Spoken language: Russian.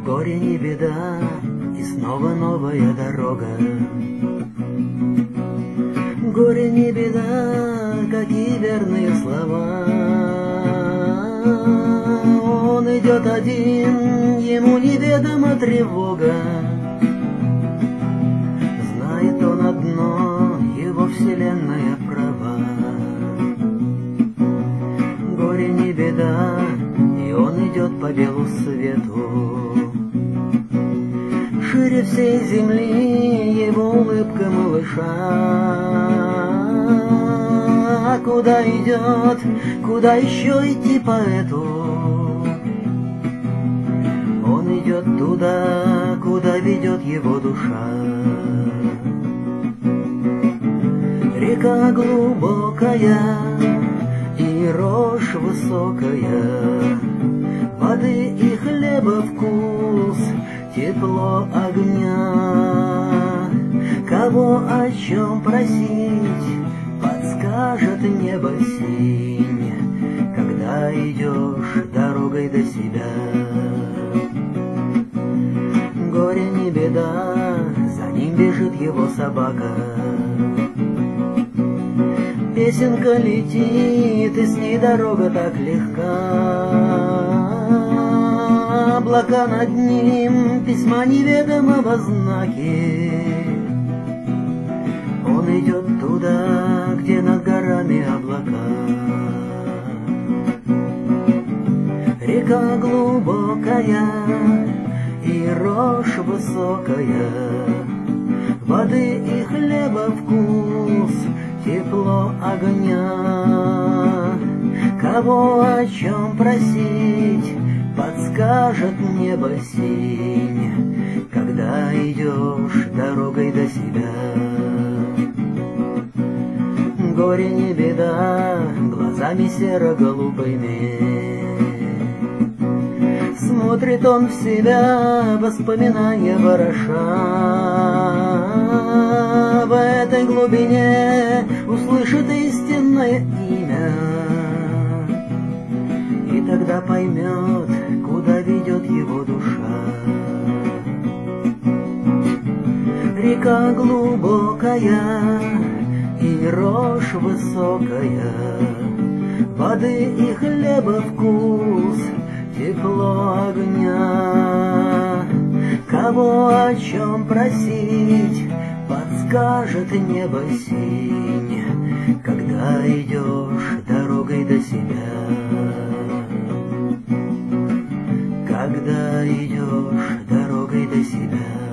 Горе не беда, и снова новая дорога. Горе не беда, какие верные слова. Он идет один, ему неведома тревога. Знает он одно, его вселенная права. Горе не беда, и он идет по белу свету. Шире всей земли его улыбка малыша. А куда идет, куда еще идти поэту? Он идет туда, куда ведет его душа. Река глубокая и рожь высокая, воды и хлеба вкус, тепло огня. Кого о чем просить, подскажет небо синь, когда идешь дорогой до себя. Горе не беда, за ним бежит его собака. Песенка летит, и с ней дорога так легка. Облака над ним, письма неведомого знаки. Он идет туда, где над горами облака. Река глубокая и рожь высокая, воды и хлеба вкус, тепло огня. Кого о чем просить, подскажет небо синь, когда идешь дорогой до себя. Горе не беда, глазами серо-голубыми смотрит он в себя, воспоминания вороша. В этой глубине услышит истинное имя, и тогда поймет, куда ведет его душа. Река глубокая и рожь высокая, воды и хлеба вкус, тепло огня. Кого о чем просить, подскажет небо синь, когда идешь дорогой до себя. Когда идешь дорогой до себя.